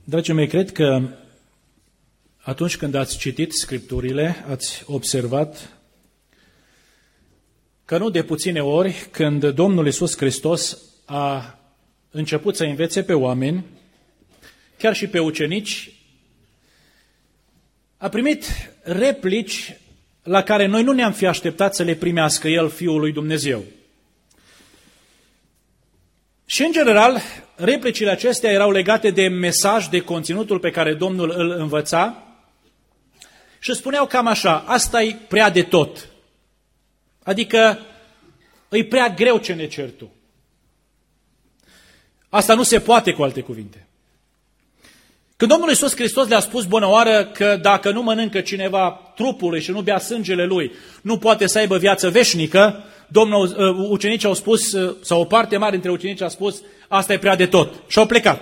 Dragii mei, cred că atunci când ați citit Scripturile, ați observat că nu de puține ori, când Domnul Iisus Hristos a început să învețe pe oameni, chiar și pe ucenici, a primit replici la care noi nu ne-am fi așteptat să le primească El, Fiul lui Dumnezeu. Și, în general, replicile acestea erau legate de mesaj, de conținutul pe care Domnul îl învăța și spuneau cam așa: asta e prea de tot. Adică, e prea greu ce ne ceri tu. Asta nu se poate, cu alte cuvinte. Când Domnul Iisus Hristos le-a spus bună oară că dacă nu mănâncă cineva trupului și nu bea sângele lui, nu poate să aibă viață veșnică, ucenicii au spus, sau o parte mare dintre ucenici a spus, asta e prea de tot. Și au plecat.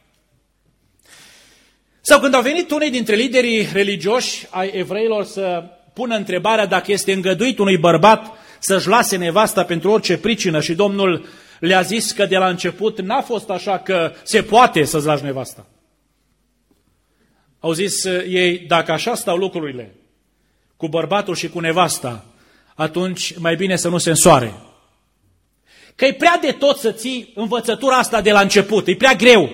Sau când au venit unii dintre liderii religioși ai evreilor să pună întrebarea dacă este îngăduit unui bărbat să-și lase nevasta pentru orice pricină și Domnul le-a zis că de la început n-a fost așa că se poate să-ți lași nevasta. Au zis ei, dacă așa stau lucrurile cu bărbatul și cu nevasta, atunci mai bine să nu se însoare. Că e prea de tot să ții învățătura asta de la început, e prea greu.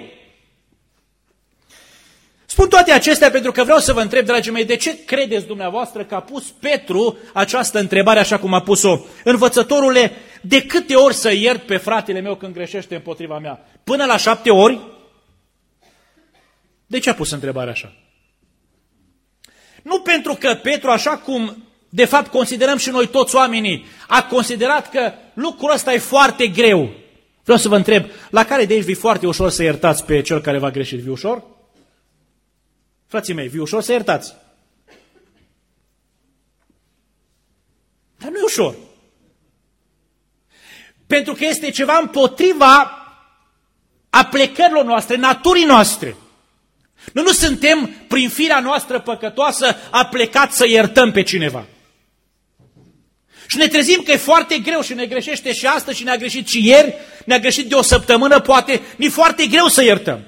Spun toate acestea pentru că vreau să vă întreb, dragii mei, de ce credeți dumneavoastră că a pus Petru această întrebare așa cum a pus-o? Învățătorule, de câte ori să iert pe fratele meu când greșește împotriva mea? Până la 7 ori? De ce a pus întrebarea așa? Nu pentru că Petru, așa cum de fapt considerăm și noi toți oamenii, a considerat că lucrul ăsta e foarte greu. Vreau să vă întreb, la care de aici vi foarte ușor să iertați pe cel care v-a greșit? Vi ușor? Frații mei, vi ușor să iertați? Dar nu e ușor. Pentru că este ceva împotriva aplecărilor noastre, naturii noastre. Noi nu suntem, prin firea noastră păcătoasă, aplecați să iertăm pe cineva. Și ne trezim că e foarte greu și ne greșește și astăzi și ne-a greșit și ieri, ne-a greșit de o săptămână, poate, ne-e foarte greu să iertăm.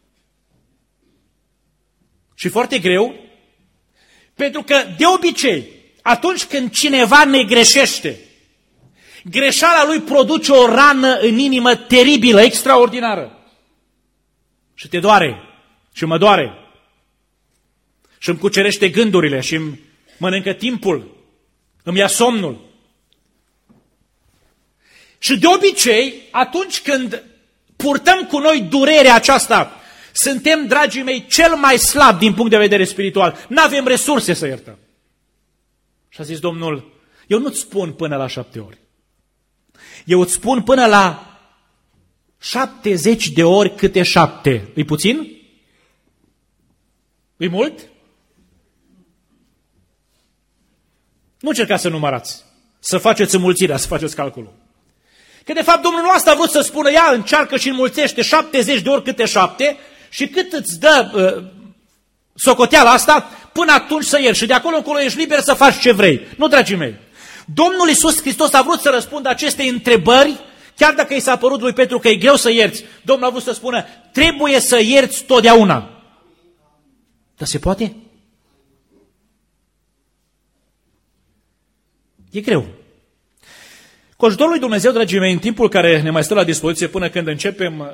Și foarte greu, pentru că, de obicei, atunci când cineva ne greșește, greșeala lui produce o rană în inimă teribilă, extraordinară. Și te doare, și mă doare, și îmi cucerește gândurile, și îmi mănâncă timpul, îmi ia somnul. Și de obicei, atunci când purtăm cu noi durerea aceasta, suntem, dragii mei, cel mai slab din punct de vedere spiritual. N-avem resurse să iertăm. Și a zis Domnul, eu nu-ți spun până la 7 ori. Eu îți spun până la 70 de ori câte 7. E puțin? E mult? Nu încercați să numărați, să faceți înmulțirea, să faceți calculul. Că de fapt Domnul nu asta a vrut să spună, ia, încearcă și înmulțește 70 de ori câte 7 și cât îți dă socoteala asta, până atunci să ierți. Și de acolo încolo ești liber să faci ce vrei. Nu, dragii mei. Domnul Iisus Hristos a vrut să răspundă aceste întrebări, chiar dacă i s-a părut lui Petru că e greu să ierți. Domnul a vrut să spună, trebuie să ierți totdeauna. Dar se poate? E greu. Cu ajutorul lui Dumnezeu, dragii mei, în timpul care ne mai stă la dispoziție până când începem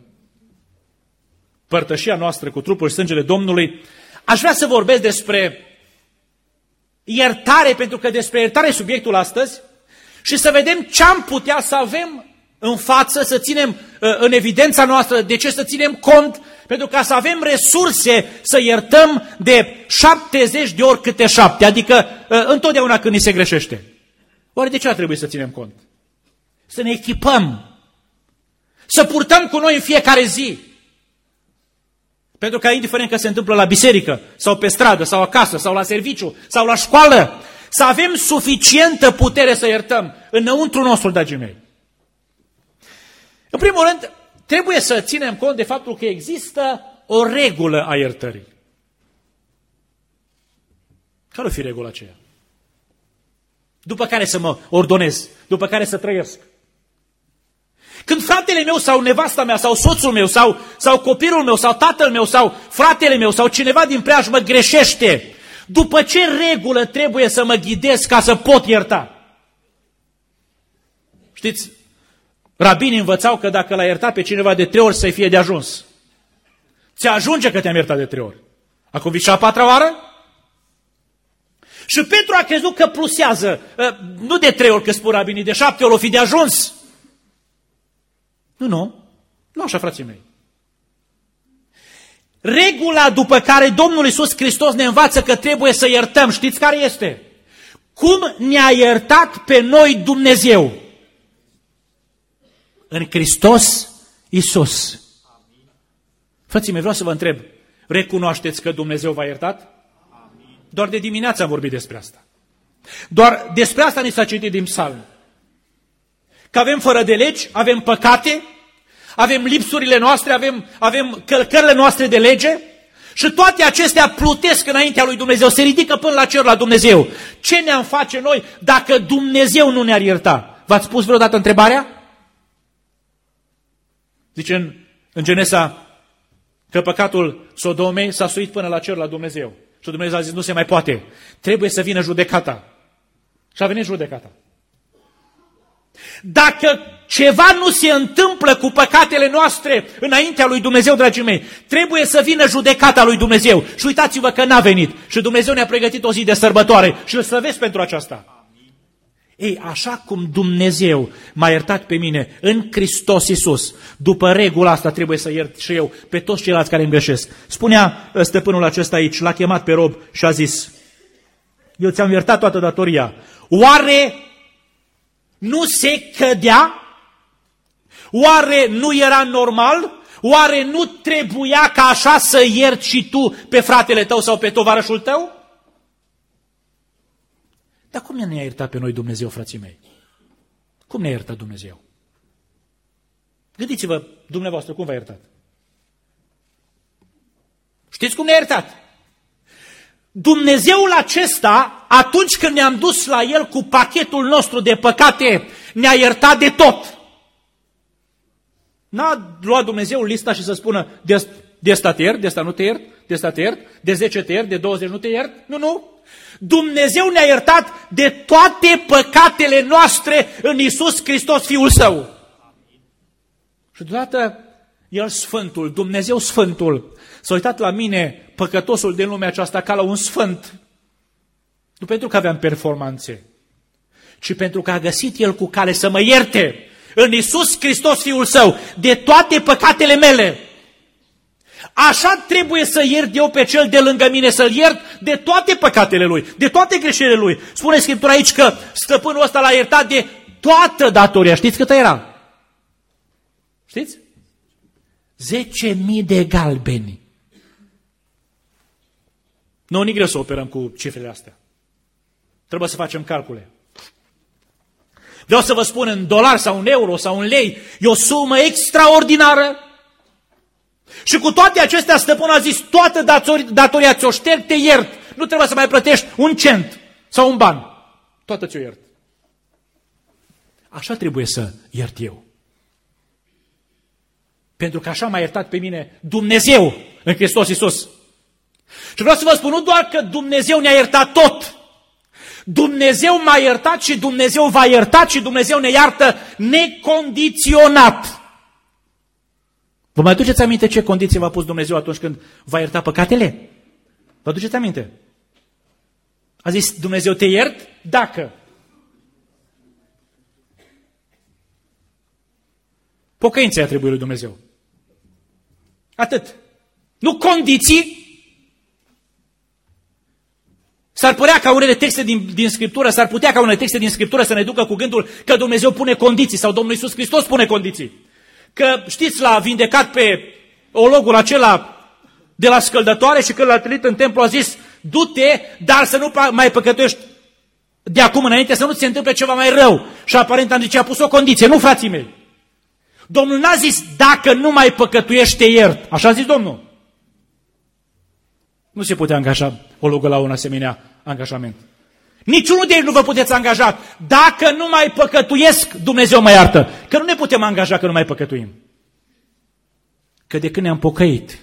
părtășia noastră cu trupul și sângele Domnului, aș vrea să vorbesc despre iertare, pentru că despre iertare e subiectul astăzi, și să vedem ce am putea să avem în față, să ținem în evidența noastră, de ce să ținem cont, pentru ca să avem resurse să iertăm de 70 de ori câte 7, adică întotdeauna când ni se greșește. Oare de ce ar trebui să ținem cont? Să ne echipăm, să purtăm cu noi în fiecare zi. Pentru că, indiferent că se întâmplă la biserică, sau pe stradă, sau acasă, sau la serviciu, sau la școală, să avem suficientă putere să iertăm înăuntru nostru, dragii mei. În primul rând, trebuie să ținem cont de faptul că există o regulă a iertării. Care o fi regula aceea? După care să mă ordonez, după care să trăiesc. Când fratele meu sau nevasta mea sau soțul meu sau copilul meu sau tatăl meu sau fratele meu sau cineva din preajmă greșește, după ce regulă trebuie să mă ghidez ca să pot ierta? Știți, rabinii învățau că dacă l-a iertat pe cineva de 3 ori să-i fie de ajuns. Ți ajunge că te-am iertat de 3 ori. Acum vii și a 4-a oară? Și Petru a crezut că plusează, nu de 3 ori, că spun rabinii, de 7 ori o fi de ajuns. Nu așa, frații mei. Regula după care Domnul Iisus Hristos ne învață că trebuie să iertăm, știți care este? Cum ne-a iertat pe noi Dumnezeu? În Hristos Iisus. Frații mei, vreau să vă întreb, recunoașteți că Dumnezeu v-a iertat? Doar de dimineață am vorbit despre asta. Doar despre asta ni s-a citit din psalm. Că avem fără de legi, avem păcate, avem lipsurile noastre, avem călcările noastre de lege și toate acestea plutesc înaintea lui Dumnezeu, se ridică până la cer la Dumnezeu. Ce ne-am face noi dacă Dumnezeu nu ne-ar ierta? V-ați pus vreodată întrebarea? Zice în Genesa că păcatul Sodomei s-a suit până la cer la Dumnezeu. Și Dumnezeu a zis, nu se mai poate, trebuie să vină judecata. Și a venit judecata. Dacă ceva nu se întâmplă cu păcatele noastre înaintea lui Dumnezeu, dragii mei, trebuie să vină judecata lui Dumnezeu. Și uitați-vă că n-a venit. Și Dumnezeu ne-a pregătit o zi de sărbătoare și îl slăvesc pentru aceasta. Ei, așa cum Dumnezeu m-a iertat pe mine în Hristos Iisus, după regula asta trebuie să iert și eu pe toți ceilalți care îmi greșesc. Spunea stăpânul acesta aici, l-a chemat pe rob și a zis, eu ți-am iertat toată datoria. Oare nu se cădea? Oare nu era normal? Oare nu trebuia ca așa să ierți și tu pe fratele tău sau pe tovarășul tău? Dar cum ne-a iertat pe noi Dumnezeu, frații mei? Cum ne-a iertat Dumnezeu? Gândiți-vă, dumneavoastră, cum v-a iertat? Știți cum ne-a iertat? Dumnezeul acesta, atunci când ne-am dus la El cu pachetul nostru de păcate, ne-a iertat de tot. N-a luat Dumnezeu lista și să spună, de asta te iert, de asta nu te iert, de asta te iert, de 10 te iert, de 20 nu te iert. Nu. Dumnezeu ne-a iertat de toate păcatele noastre în Iisus Hristos, Fiul Său. Și deodată El Sfântul, Dumnezeu Sfântul, s-a uitat la mine, păcătosul din lumea aceasta, ca la un sfânt. Nu pentru că aveam performanțe, ci pentru că a găsit El cu cale să mă ierte în Iisus Hristos, Fiul Său, de toate păcatele mele. Așa trebuie să iert eu pe cel de lângă mine, să-l iert de toate păcatele lui, de toate greșelile lui. Spune Scriptura aici că stăpânul ăsta l-a iertat de toată datoria. Știți câtă era? Știți? 10.000 de galbeni. Nu, nici greu să operăm cu cifrele astea. Trebuie să facem calcule. Vreau să vă spun, în dolari sau în euro sau în lei, e o sumă extraordinară. Și cu toate acestea, stăpânul a zis, toată datoria ți-o șterg, te iert. Nu trebuie să mai plătești un cent sau un ban. Toată ți-o iert. Așa trebuie să iert eu. Pentru că așa m-a iertat pe mine Dumnezeu în Hristos Iisus. Și vreau să vă spun, nu doar că Dumnezeu ne-a iertat tot. Dumnezeu m-a iertat și Dumnezeu v-a iertat și Dumnezeu ne iartă necondiționat. Vă mai aduceți aminte ce condiție v-a pus Dumnezeu atunci când v-a iertat păcatele? Vă aduceți aminte? A zis Dumnezeu, te iert dacă pocăința trebuie lui Dumnezeu. Atât. Nu condiții. S-ar putea ca unele texte din Scriptură, să ne ducă cu gândul că Dumnezeu pune condiții sau Domnul Iisus Hristos pune condiții. Că știți, l-a vindecat pe ologul acela de la scăldătoare și când l-a întâlnit în templu a zis, du-te, dar să nu mai păcătuiești de acum înainte, să nu ți se întâmple ceva mai rău. Și aparent am zis, a pus o condiție, nu, frații mei. Domnul n-a zis, dacă nu mai păcătuiești, te iert. Așa a zis Domnul. Nu se putea angaja ologul la un asemenea angajament. Niciunul de ei nu vă puteți angaja. Dacă nu mai păcătuiesc, Dumnezeu mă iartă. Că nu ne putem angaja că nu mai păcătuim. Că de când ne-am pocăit,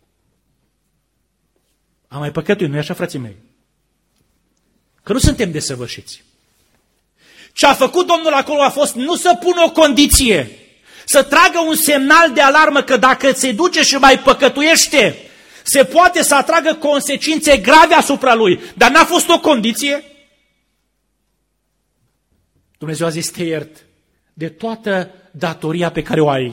am mai păcătuit, nu-i așa, frații mei? Că nu suntem desăvârșiți. Ce a făcut Domnul acolo a fost nu să pună o condiție, să tragă un semnal de alarmă că dacă se duce și mai păcătuiește, se poate să atragă consecințe grave asupra lui. Dar n-a fost o condiție. Dumnezeu a zis, te iert de toată datoria pe care o ai.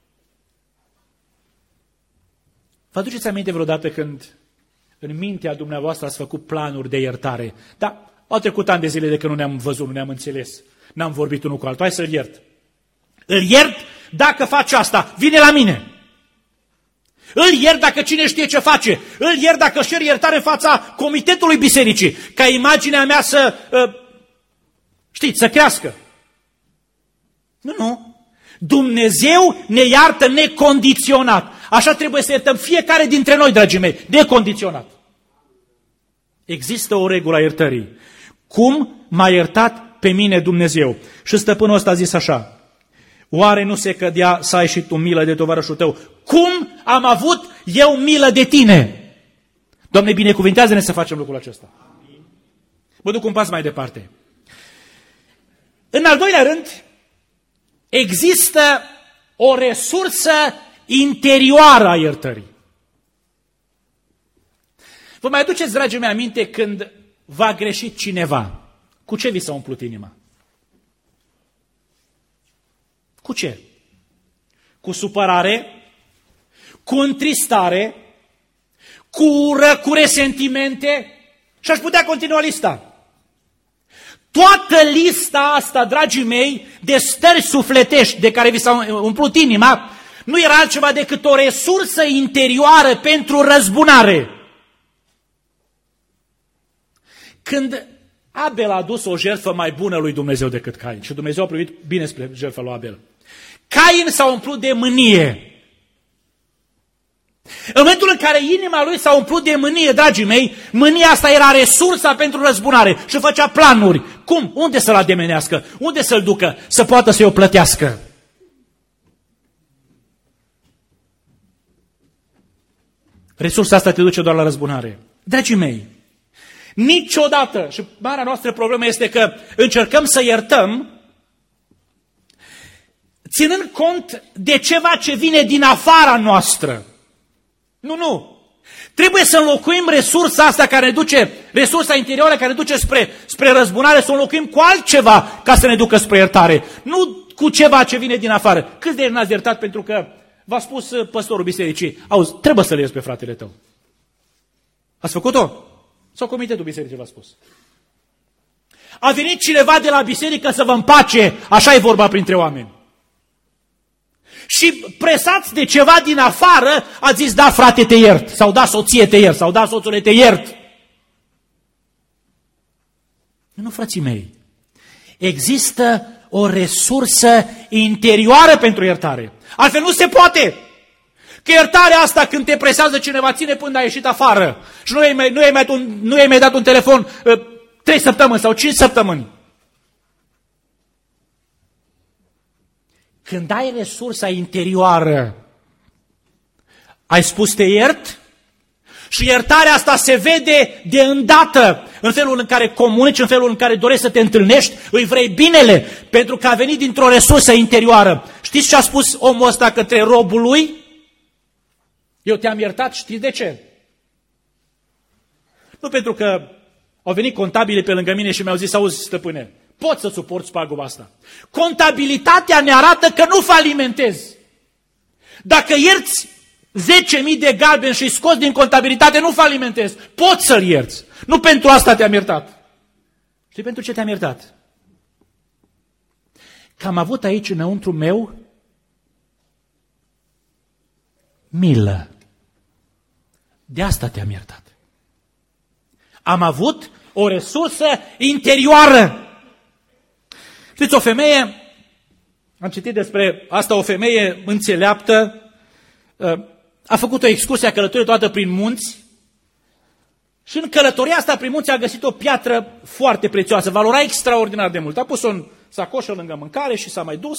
Vă aduceți aminte vreodată când în mintea dumneavoastră ați făcut planuri de iertare? Da, au trecut ani de zile de când nu ne-am văzut, nu ne-am înțeles, n-am vorbit unul cu altul. Hai să-l iert. Îl iert dacă face asta, vine la mine. Îl iert dacă cine știe ce face. Îl iert dacă își cer iertare în fața comitetului bisericii, ca imaginea mea să, să crească. Nu. Dumnezeu ne iartă necondiționat. Așa trebuie să iertăm fiecare dintre noi, dragii mei, necondiționat. Există o regulă a iertării. Cum m-a iertat pe mine Dumnezeu? Și stăpânul ăsta a zis așa, oare nu se cădea să ai și tu milă de tovarășul tău? Cum am avut eu milă de tine? Doamne, binecuvintează-ne să facem lucrul acesta. Mă duc un pas mai departe. În al doilea rând, există o resursă interioară a iertării. Vă mai aduceți, dragii mei, aminte când v-a greșit cineva? Cu ce vi s-a umplut inima? Cu ce? Cu supărare? Cu întristare? Cu ură? Cu resentimente? Și aș putea continua lista. Toată lista asta, dragii mei, de stări sufletești de care vi s-a umplut inima, nu era altceva decât o resursă interioară pentru răzbunare. Când Abel a adus o jertfă mai bună lui Dumnezeu decât Cain și Dumnezeu a privit bine spre jertfa lui Abel, Cain s-a umplut de mânie. În momentul în care inima lui s-a umplut de mânie, dragii mei, mânia asta era resursa pentru răzbunare și făcea planuri. Cum? Unde să-l ademenească? Unde să-l ducă? Să poată să-i o plătească. Resursa asta te duce doar la răzbunare. Dragii mei, niciodată, și marea noastră problemă este că încercăm să iertăm ținând cont de ceva ce vine din afara noastră. Nu. Trebuie să înlocuim resursa asta care ne duce, resursa interioară care ne duce spre răzbunare, să o înlocuim cu altceva ca să ne ducă spre iertare. Nu cu ceva ce vine din afară. Câți de n-ați iertat pentru că v-a spus păstorul bisericii, auzi, trebuie să-l ierți pe fratele tău. Ați făcut-o? Sau comitetul bisericii v-a spus? A venit cineva de la biserică să vă împace, așa e vorba printre oameni. Și presați de ceva din afară, a zis, da, frate, te iert, sau da, soție, te iert, sau da, soțule, te iert. Nu, frații mei, există o resursă interioară pentru iertare. Altfel nu se poate. Că iertarea asta, când te presează cineva, ține până a ieșit afară și nu i-ai mai dat un telefon 3 săptămâni sau 5 săptămâni. Când ai resursa interioară, ai spus te iert și iertarea asta se vede de îndată în felul în care comunici, în felul în care dorești să te întâlnești, îi vrei binele, pentru că a venit dintr-o resursă interioară. Știți ce a spus omul ăsta către robul lui? Eu te-am iertat, știți de ce? Nu pentru că au venit contabile pe lângă mine și mi-au zis, auzi, stăpâne, poți să suporți paguba asta. Contabilitatea ne arată că nu falimentezi. Dacă ierți 10.000 de galbeni și îi scoți din contabilitate, nu falimentezi. Poți să-l ierți. Nu pentru asta te-am iertat. Știi pentru ce te-am iertat? Că am avut aici înăuntru meu milă. De asta te-am iertat. Am avut o resursă interioară. Știți, o femeie, am citit despre asta, o femeie înțeleaptă, a făcut o excursie, a călătorit toată prin munți Și în călătoria asta prin munți a găsit o piatră foarte prețioasă, valora extraordinar de mult. A pus-o în sacoșă lângă mâncare și s-a mai dus,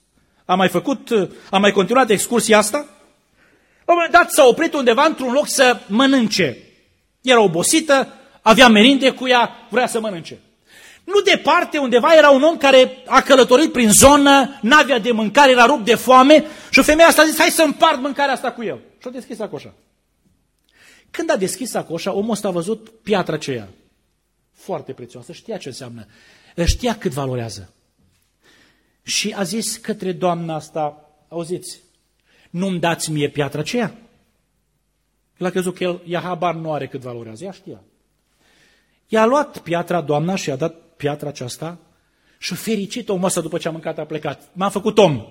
a mai continuat excursia asta. La un moment dat s-a oprit undeva într-un loc să mănânce. Era obosită, avea merinde cu ea, vrea să mănânce. Nu departe, undeva era un om care a călătorit prin zonă, n-avea de mâncare, era rupt de foame și femeia asta a zis, hai să împart mâncarea asta cu el. Și-a deschis sacoșa. Când a deschis sacoșa, omul ăsta a văzut piatra aceea. Foarte prețioasă, știa ce înseamnă, știa cât valorează. Și a zis către doamna asta, auziți, nu-mi dați mie piatra aceea? El a crezut că ea habar nu are cât valorează, ea știa. I-a luat piatra doamna și i-a dat piatra aceasta și fericit omul ăsta după ce a mâncat a plecat. M-am făcut om.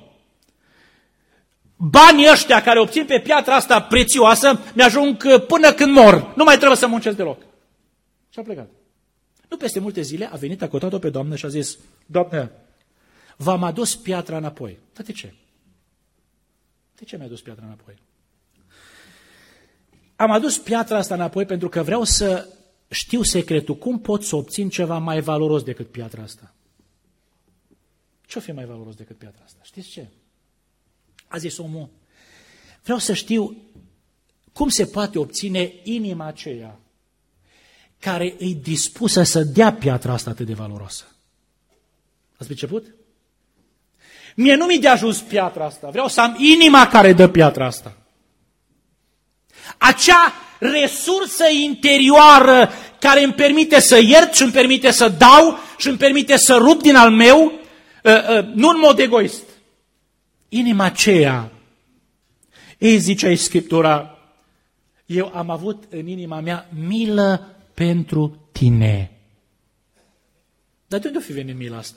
Banii ăștia care obțin pe piatra asta prețioasă mi-ajung până când mor. Nu mai trebuie să muncesc deloc. Și a plecat. Nu peste multe zile a venit, a cotat-o pe doamnă și a zis, Doamnă, v-am adus piatra înapoi. Dar de ce? De ce mi-a adus piatra înapoi? Am adus piatra asta înapoi pentru că vreau să știu secretul. Cum pot să obțin ceva mai valoros decât piatra asta? Ce-o fi mai valoros decât piatra asta? Știți ce? A zis omul, vreau să știu cum se poate obține inima aceea care e dispusă să dea piatra asta atât de valoroasă. Ați priceput? Mie nu mi-e de ajuns piatra asta, vreau să am inima care dă piatra asta. Acea resursă interioară care îmi permite să iert și îmi permite să dau și îmi permite să rup din al meu, nu în mod egoist. Inima aceea, ei zice aici Scriptura, eu am avut în inima mea milă pentru tine. Dar de unde o fi venit mila asta?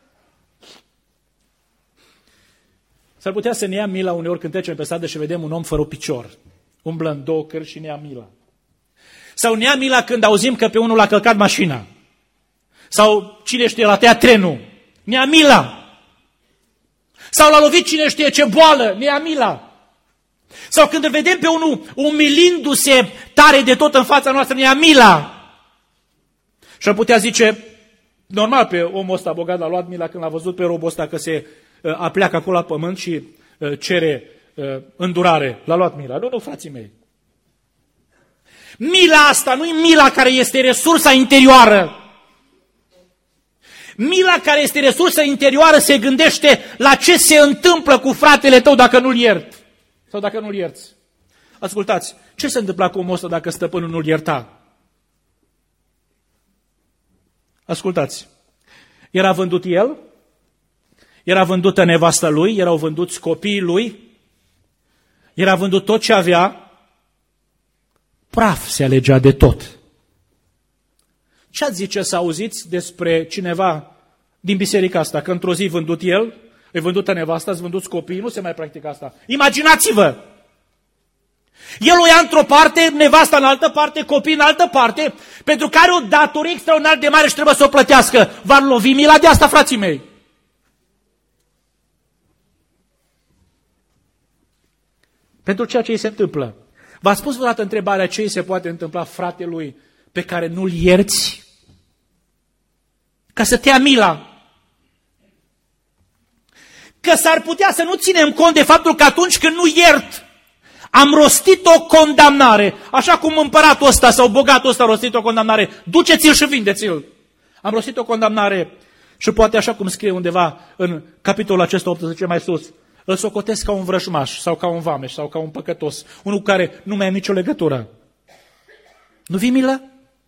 S-ar putea să ne ia mila uneori când trecem pe stradă și vedem un om fără picior. Umblă în două cărți și ne ia mila. Sau ne ia mila când auzim că pe unul l-a călcat mașina. Sau cine știe, l-a tăiat trenul. Ne ia mila. Sau l-a lovit cine știe ce boală. Ne ia mila. Sau când îl vedem pe unul umilindu-se tare de tot în fața noastră, ne ia mila. Și am putea zice, normal pe omul ăsta bogat l-a luat mila când l-a văzut pe robul ăsta că se apleacă acolo la pământ și cere îndurare. L-a luat mila. Nu, frații mei. Mila asta nu e mila care este resursa interioară. Mila care este resursa interioară se gândește la ce se întâmplă cu fratele tău dacă nu-l ierți. Sau dacă nu-l ierți. Ascultați, ce se întâmpla cu omul ăsta dacă stăpânul nu-l ierta? Ascultați, era vândut el, era vândută nevastă lui, erau vânduți copiii lui, era vândut tot ce avea, praf se alegea de tot. Ce ați zice să auziți despre cineva din biserica asta, că într-o zi vândut el, e vândută nevasta, ați vânduți copiii, nu se mai practică asta. Imaginați-vă! El o ia într-o parte, nevasta în altă parte, copiii în altă parte, pentru că are o datorie extraordinar de mare și trebuie să o plătească. V-ar lovi mila de asta, frații mei? Pentru ceea ce îi se întâmplă. V-ați spus vreodată întrebarea ce îi se poate întâmpla fratelui pe care nu-l ierți? Ca să te ia mila. Că s-ar putea să nu ținem cont de faptul că atunci când nu iert, am rostit o condamnare, așa cum împăratul ăsta sau bogatul ăsta a rostit o condamnare, duceți-l și vindeți-l. Am rostit o condamnare și poate așa cum scrie undeva în capitolul acesta 18 mai sus, îl socotesc ca un vrăjmaș sau ca un vameș sau ca un păcătos, unul cu care nu mai am nicio legătură. Nu vii milă?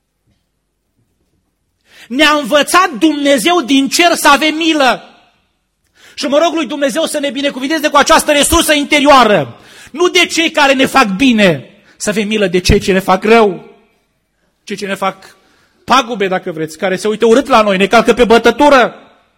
Ne-a învățat Dumnezeu din cer să avem milă. Și mă rog lui Dumnezeu să ne binecuvinteze cu această resursă interioară. Nu de cei care ne fac bine, să avem milă de cei ce ne fac rău, cei ce ne fac pagube, dacă vreți, care se uită urât la noi, ne calcă pe bătătură.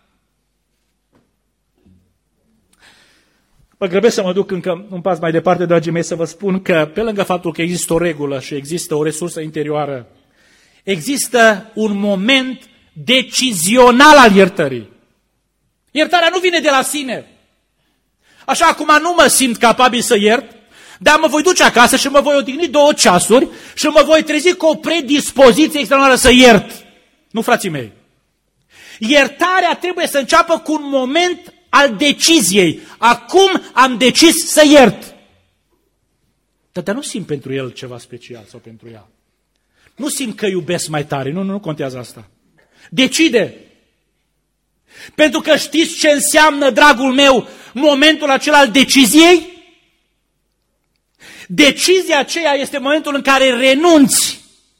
Mă grăbesc să mă duc încă un pas mai departe, dragii mei, să vă spun că pe lângă faptul că există o regulă și există o resursă interioară, există un moment decizional al iertării. Iertarea nu vine de la sine. Așa cum nu mă simt capabil să iert, Dar mă voi duce acasă și mă voi odihni 2 ceasuri și mă voi trezi cu o predispoziție extraordinară să iert. Nu, frații mei. Iertarea trebuie să înceapă cu un moment al deciziei. Acum am decis să iert. Dar nu simt pentru el ceva special sau pentru ea. Nu simt că iubesc mai tare. Nu contează asta. Decide. Pentru că știți ce înseamnă, dragul meu, momentul acela al deciziei? Decizia aceea este momentul în care renunți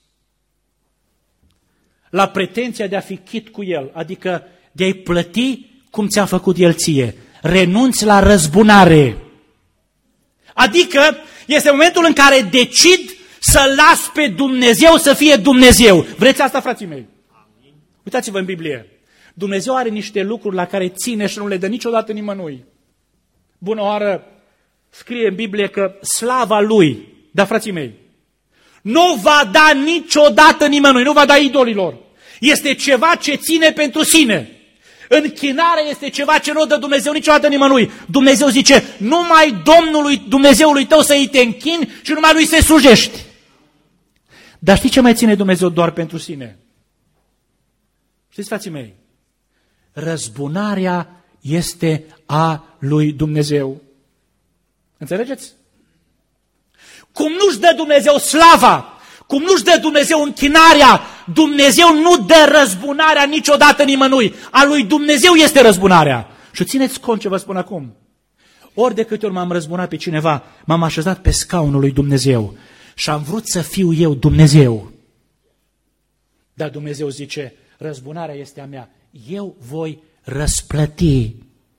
la pretenția de a fi chit cu el, adică de a-i plăti cum ți-a făcut el ție. Renunți la răzbunare. Adică este momentul în care decid să las pe Dumnezeu să fie Dumnezeu. Vreți asta, frații mei? Uitați-vă în Biblie. Dumnezeu are niște lucruri la care ține și nu le dă niciodată nimănui. Bună oară, scrie în Biblie că slava Lui, da, frații mei, nu va da niciodată nimănui, nu va da idolilor. Este ceva ce ține pentru sine. Închinarea este ceva ce nu dă Dumnezeu niciodată nimănui. Dumnezeu zice, numai Domnului Dumnezeului tău să-i te închini și numai Lui să-i slujești. Dar știi ce mai ține Dumnezeu doar pentru sine? Știți, frații mei? Răzbunarea este a lui Dumnezeu. Înțelegeți? Cum nu-și dă Dumnezeu slava, cum nu-și dă Dumnezeu închinarea, Dumnezeu nu dă răzbunarea niciodată nimănui. A lui Dumnezeu este răzbunarea. Și țineți cont ce vă spun acum. Ori de câte ori m-am răzbunat pe cineva, m-am așezat pe scaunul lui Dumnezeu și am vrut să fiu eu Dumnezeu. Dar Dumnezeu zice, răzbunarea este a mea. Eu voi răsplăti.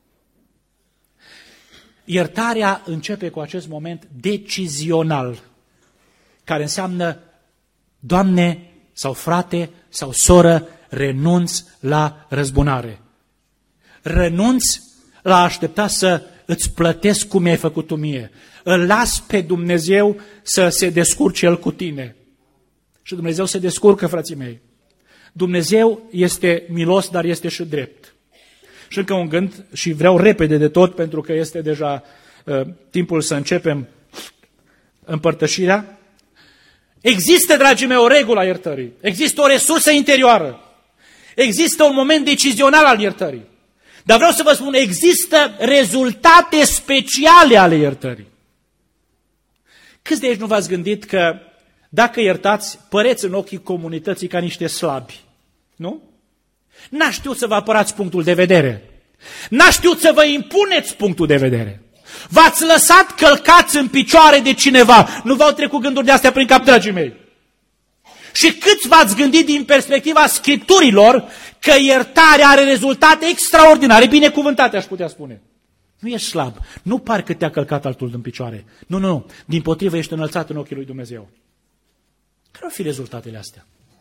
Iertarea începe cu acest moment decizional, care înseamnă, Doamne, sau frate, sau soră, renunț la răzbunare. Renunț la a aștepta să îți plătesc cum mi-ai făcut tu mie. Îl las pe Dumnezeu să se descurce El cu tine. Și Dumnezeu se descurcă, frații mei. Dumnezeu este milos, dar este și drept. Și încă un gând, și vreau repede de tot, pentru că este deja timpul să începem împărtășirea. Există, dragii mei, o regulă a iertării. Există o resursă interioară. Există un moment decizional al iertării. Dar vreau să vă spun, există rezultate speciale ale iertării. Câți de aici nu v-ați gândit că dacă iertați, păreți în ochii comunității ca niște slabi? Nu? N-a știut să vă apărați punctul de vedere. N-a știut să vă impuneți punctul de vedere. V-ați lăsat călcați în picioare de cineva. Nu v-au trecut gânduri de astea prin cap, dragii mei. Și câți v-ați gândit din perspectiva Scripturilor că iertarea are rezultate extraordinare, binecuvântate, aș putea spune. Nu ești slab, nu pari că te-a călcat altul în picioare. Nu. Dimpotrivă ești înălțat în ochii lui Dumnezeu. Care ar fi rezultatele astea?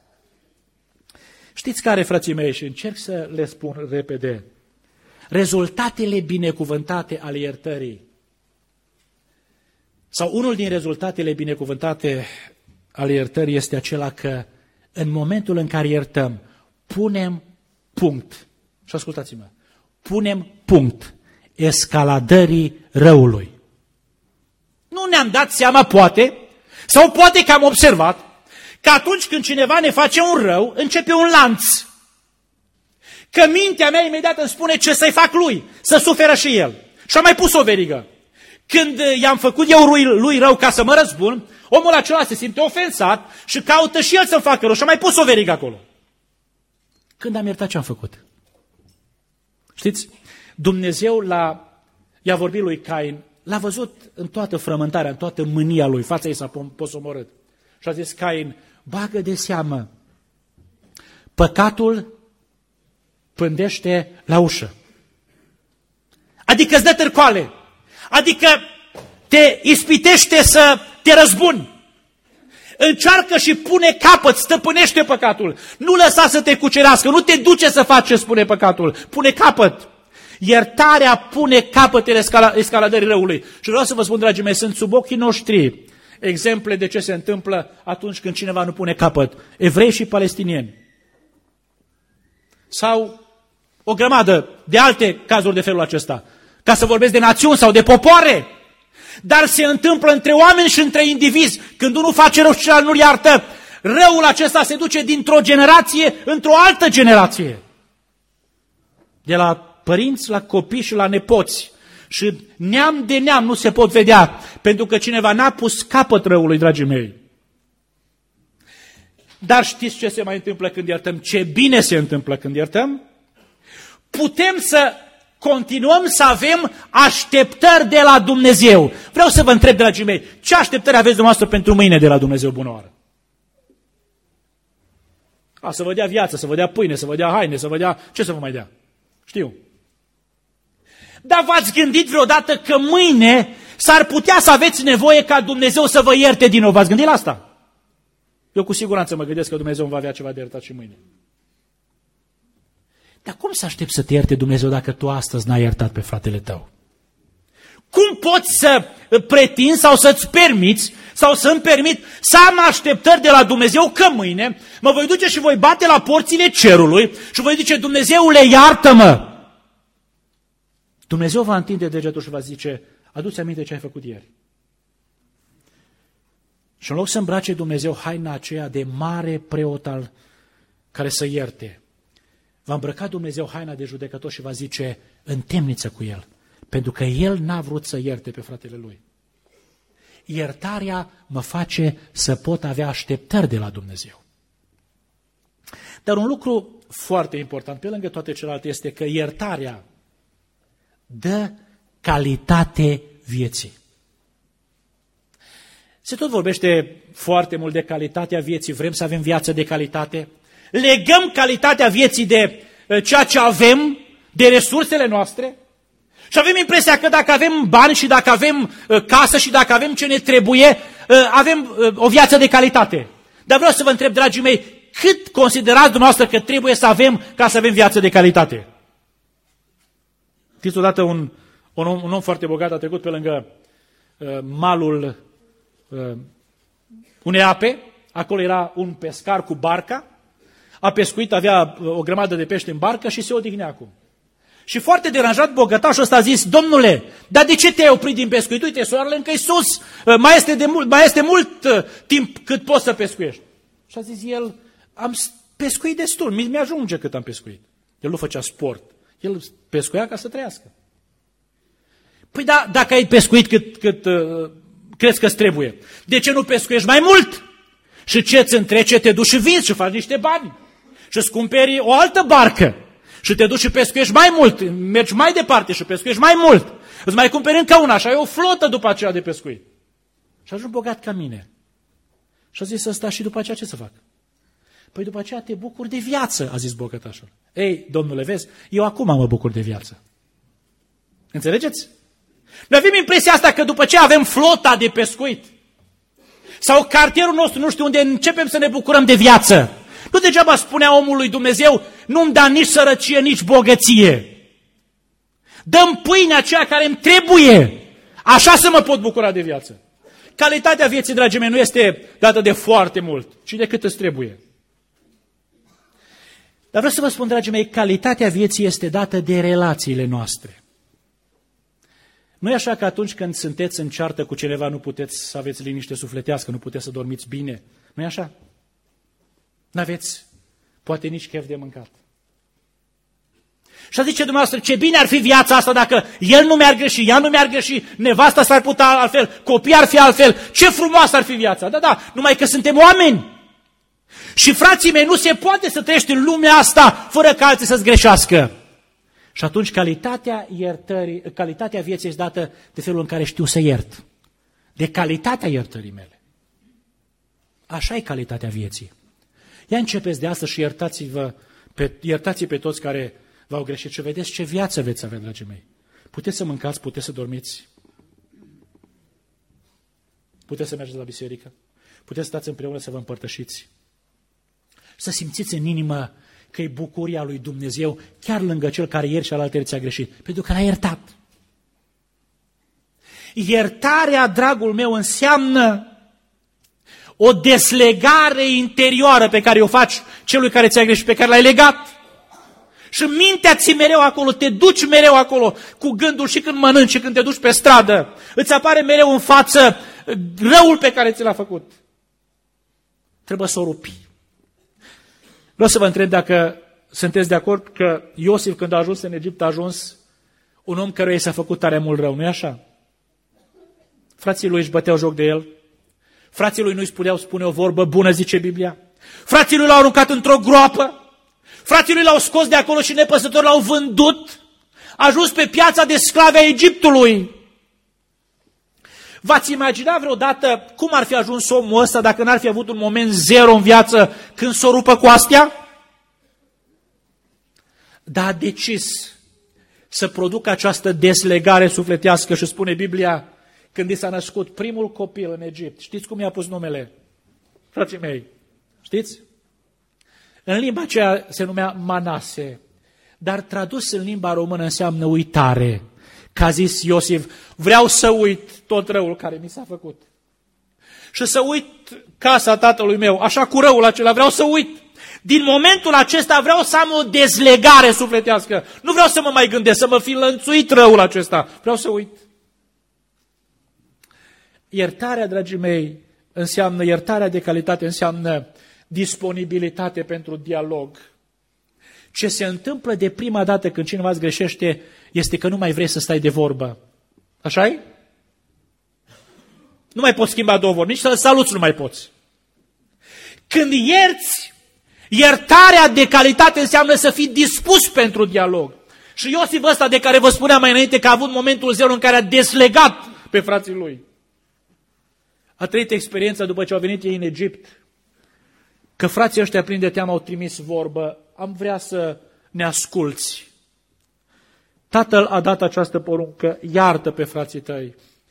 Știți care, frații mei, și încerc să le spun repede, rezultatele binecuvântate ale iertării, sau unul din rezultatele binecuvântate ale iertării este acela că în momentul în care iertăm, punem punct, și ascultați-mă, punem punct escaladării răului. Nu ne-am dat seama, poate, sau poate că am observat, că atunci când cineva ne face un rău, începe un lanț. Că mintea mea imediat îmi spune ce să-i fac lui, să suferă și el. Și am mai pus o verigă. Când i-am făcut eu lui rău ca să mă răzbun, omul acela se simte ofensat și caută și el să-mi facă rău și am mai pus o verigă acolo. Când am iertat, ce am făcut? Știți, Dumnezeu i-a vorbit lui Cain, l-a văzut în toată frământarea, în toată mânia lui, fața ei s-a posomorât. Și a zis Cain, bagă de seamă, păcatul pândește la ușă. Adică îți dă târcoale. Adică te ispitește să te răzbuni. Încearcă și pune capăt, stăpânește păcatul. Nu lăsa să te cucerească, nu te duce să faci ce spune păcatul. Pune capăt. Iertarea pune capătele escaladării răului. Și vreau să vă spun, dragii mei, sunt sub ochii noștri exemple de ce se întâmplă atunci când cineva nu pune capăt. Evrei și palestinieni. Sau o grămadă de alte cazuri de felul acesta. Ca să vorbesc de națiuni sau de popoare Dar se întâmplă între oameni și între indivizi. Când unul face rău și celălalt nu-l iartă, răul acesta se duce dintr-o generație într-o altă generație. De la părinți la copii și la nepoți. Și neam de neam nu se pot vedea, pentru că cineva n-a pus capăt răului, dragii mei. Dar știți ce se mai întâmplă când iertăm? Ce bine se întâmplă când iertăm? Putem să continuăm să avem așteptări de la Dumnezeu. Vreau să vă întreb, dragii mei, ce așteptări aveți dumneavoastră pentru mâine de la Dumnezeu bună oară? Să vă dea viață, să vă dea pâine, să vă dea haine, să vă dea... Ce să vă mai dea? Știu. Dar v-ați gândit vreodată că mâine s-ar putea să aveți nevoie ca Dumnezeu să vă ierte din nou? V-ați gândit la asta? Eu cu siguranță mă gândesc că Dumnezeu va avea ceva de iertat și mâine. Dar cum să aștepți să te ierte Dumnezeu dacă tu astăzi n-ai iertat pe fratele tău? Cum poți să pretinzi sau să-ți permiți sau să-mi permit să am așteptări de la Dumnezeu că mâine mă voi duce și voi bate la porțile cerului și voi zice, Dumnezeule, iartă-mă! Dumnezeu va întinde degetul și va zice, adu-ți aminte ce ai făcut ieri. Și în loc să îmbrace Dumnezeu haina aceea de mare preot al care să ierte, va îmbrăca Dumnezeu haina de judecător și va zice, în temniță cu el, pentru că el n-a vrut să ierte pe fratele lui. Iertarea mă face să pot avea așteptări de la Dumnezeu. Dar un lucru foarte important, pe lângă toate celelalte, este că iertarea dă calitate vieții. Se tot vorbește foarte mult de calitatea vieții, vrem să avem viață de calitate, legăm calitatea vieții de ceea ce avem, de resursele noastre și avem impresia că dacă avem bani și dacă avem casă și dacă avem ce ne trebuie, avem o viață de calitate. Dar vreau să vă întreb, dragii mei, cât considerați dumneavoastră că trebuie să avem ca să avem viață de calitate? Știți, odată un om foarte bogat a trecut pe lângă malul unei ape, acolo era un pescar cu barca, a pescuit, avea o grămadă de pește în barcă și se odihnea acum. Și foarte deranjat, bogătașul ăsta a zis, domnule, dar de ce te-ai oprit din pescuit? Uite, soarele încă-i sus, mai este mult timp cât poți să pescuiești. Și a zis el, am pescuit destul, mi-ajunge cât am pescuit. El nu făcea sport, el pescuia ca să trăiască. Păi da, dacă ai pescuit cât crezi că-ți trebuie, de ce nu pescuiești mai mult? Și ce ți întrece, te duci și vinzi și faci niște bani. Și îți cumperi o altă barcă. Și te duci și pescuiești mai mult, mergi mai departe și pescuiești mai mult. Îți mai cumperi încă una și ai o flotă după aceea de pescuit. Și ajungi bogat ca mine. Și a zis ăsta, și după aceea ce să fac? Păi după aceea te bucuri de viață, a zis bogătașul. Ei, domnule, vezi, eu acum mă bucur de viață. Înțelegeți? Noi avem impresia asta că după ce avem flota de pescuit sau cartierul nostru, nu știu unde, începem să ne bucurăm de viață. Nu degeaba spunea omul lui Dumnezeu, nu-mi da nici sărăcie, nici bogăție. Dă-mi pâinea aceea care îmi trebuie, așa să mă pot bucura de viață. Calitatea vieții, dragii mei, nu este dată de foarte mult, ci de cât îți trebuie. Dar vreau să vă spun, dragii mei, calitatea vieții este dată de relațiile noastre. Nu e așa că atunci când sunteți în ceartă cu cineva nu puteți să aveți liniște sufletească, nu puteți să dormiți bine. Nu e așa? N-aveți poate nici chef de mâncat. Și zice dumneavoastră, ce bine ar fi viața asta dacă el nu meargă și ea nu meargă și nevasta s-ar putea altfel, copiii ar fi altfel, ce frumoasă ar fi viața. Da, numai că suntem oameni. Și frații mei, nu se poate să trăiești în lumea asta fără ca alții să-ți greșească. Și atunci calitatea vieții este dată de felul în care știu să iert. De calitatea iertării mele. Așa e calitatea vieții. Ia începeți de astăzi și iertați pe toți care v-au greșit și vedeți ce viață veți avea, dragii mei. Puteți să mâncați, puteți să dormiți, puteți să mergeți la biserică, puteți să stați împreună să vă împărtășiți, să simțiți în inimă că e bucuria lui Dumnezeu chiar lângă cel care ieri și alaltă ți-a greșit, pentru că l-a iertat. Iertarea, dragul meu, înseamnă o deslegare interioară pe care o faci celui care ți-a greșit, pe care l-ai legat. Și mintea ți mereu acolo, te duci mereu acolo cu gândul și când mănânci și când te duci pe stradă. Îți apare mereu în față răul pe care ți l-a făcut. Trebuie să o rupi. Vreau să vă întreb dacă sunteți de acord că Iosif, când a ajuns în Egipt, a ajuns un om căruia i s-a făcut tare mult rău, nu-i așa? Frații lui își băteau joc de el, frații lui nu-i spune o vorbă bună, zice Biblia, frații lui l-au aruncat într-o groapă, frații lui l-au scos de acolo și nepăsători l-au vândut, a ajuns pe piața de sclavi a Egiptului. V-ați imaginat vreodată cum ar fi ajuns omul ăsta dacă n-ar fi avut un moment zero în viață când s-o rupă cu astea? Dar a decis să producă această deslegare sufletească și spune Biblia, când i s-a născut primul copil în Egipt, știți cum i-a pus numele? Frații mei, știți? În limba aceea se numea Manase, dar tradus în limba română înseamnă uitare. Că a zis Iosif, vreau să uit tot răul care mi s-a făcut. Și să uit casa tatălui meu, așa cu răul acela, vreau să uit. Din momentul acesta vreau să am o dezlegare sufletească. Nu vreau să mă mai gândesc, să mă fi lănțuit răul acesta. Vreau să uit. Iertarea, dragii mei, înseamnă, iertarea de calitate înseamnă disponibilitate pentru dialog. Ce se întâmplă de prima dată când cineva îți greșește este că nu mai vrei să stai de vorbă. Așa-i? Nu mai poți schimba două vorbi, nici să-l saluți nu mai poți. Când ierți, iertarea de calitate înseamnă să fii dispus pentru dialog. Și Iosif ăsta de care vă spuneam mai înainte că a avut momentul zero în care a deslegat pe frații lui. A trăit experiența după ce au venit ei în Egipt, că frații ăștia plini de teamă au trimis vorbă, am vrea să ne asculți. Tatăl a dat această poruncă, iartă pe frații tăi.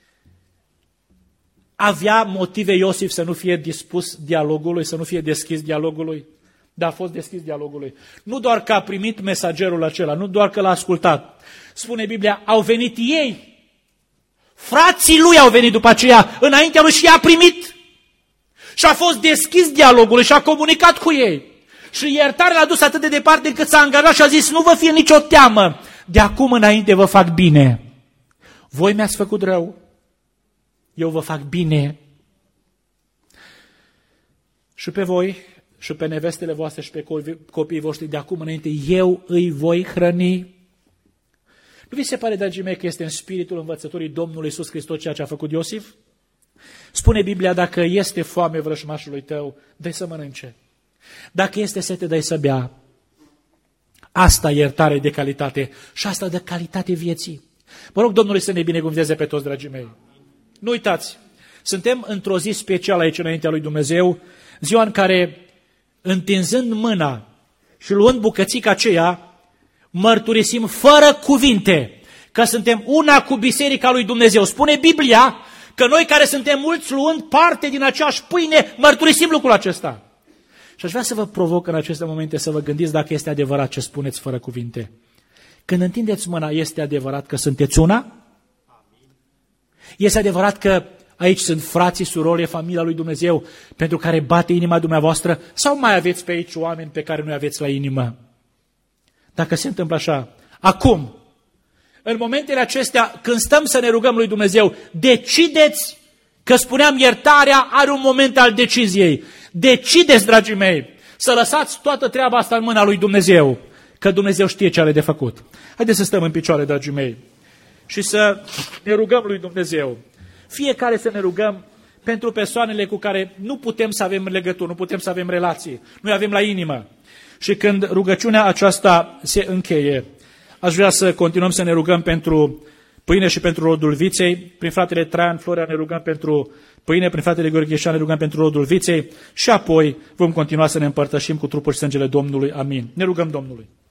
Avea motive Iosif să nu fie dispus dialogului, să nu fie deschis dialogului, dar a fost deschis dialogului. Nu doar că a primit mesagerul acela, nu doar că l-a ascultat. Spune Biblia, au venit ei, frații lui au venit după aceea, înaintea lui și i-a primit. Și a fost deschis dialogului și a comunicat cu ei. Și iertarea l-a dus atât de departe încât s-a angajat și a zis, nu vă fie nicio teamă, de acum înainte vă fac bine. Voi mi-ați făcut rău, eu vă fac bine. Și pe voi, și pe nevestele voastre, și pe copiii voștri, de acum înainte, eu îi voi hrăni. Nu vi se pare, dragii mei, că este în spiritul învățătorii Domnului Iisus Hristos ceea ce a făcut Iosif? Spune Biblia, dacă este foame vrăjmașului tău, dă-i să mănânce. Dacă este sete, dă-i să bea. Asta e iertare de calitate și asta dă calitate vieții. Mă rog Domnului să ne binecuvânteze pe toți, dragii mei. Nu uitați, suntem într-o zi specială aici înaintea lui Dumnezeu, ziua în care, întinzând mâna și luând bucățica aceea, mărturisim fără cuvinte că suntem una cu Biserica lui Dumnezeu. Spune Biblia că noi care suntem mulți luând parte din aceeași pâine, mărturisim lucrul acesta. Și aș vrea să vă provoc în aceste momente să vă gândiți dacă este adevărat ce spuneți fără cuvinte. Când întindeți mâna, este adevărat că sunteți una? Este adevărat că aici sunt frații, surorile, familia lui Dumnezeu pentru care bate inima dumneavoastră? Sau mai aveți pe aici oameni pe care nu aveți la inimă? Dacă se întâmplă așa, acum, în momentele acestea, când stăm să ne rugăm lui Dumnezeu, decideți, că spuneam, iertarea are un moment al deciziei. Decideți, dragii mei, să lăsați toată treaba asta în mâna lui Dumnezeu, că Dumnezeu știe ce are de făcut. Haideți să stăm în picioare, dragii mei, și să ne rugăm lui Dumnezeu. Fiecare să ne rugăm pentru persoanele cu care nu putem să avem legături, nu putem să avem relații, nu avem la inimă. Și când rugăciunea aceasta se încheie, aș vrea să continuăm să ne rugăm pentru pâine și pentru rodul viței. Prin fratele Traian Florea ne rugăm pentru pâine, prin fratele Gheorghe ne rugăm pentru rodul viței și apoi vom continua să ne împărtășim cu trupul și sângele Domnului. Amin. Ne rugăm Domnului.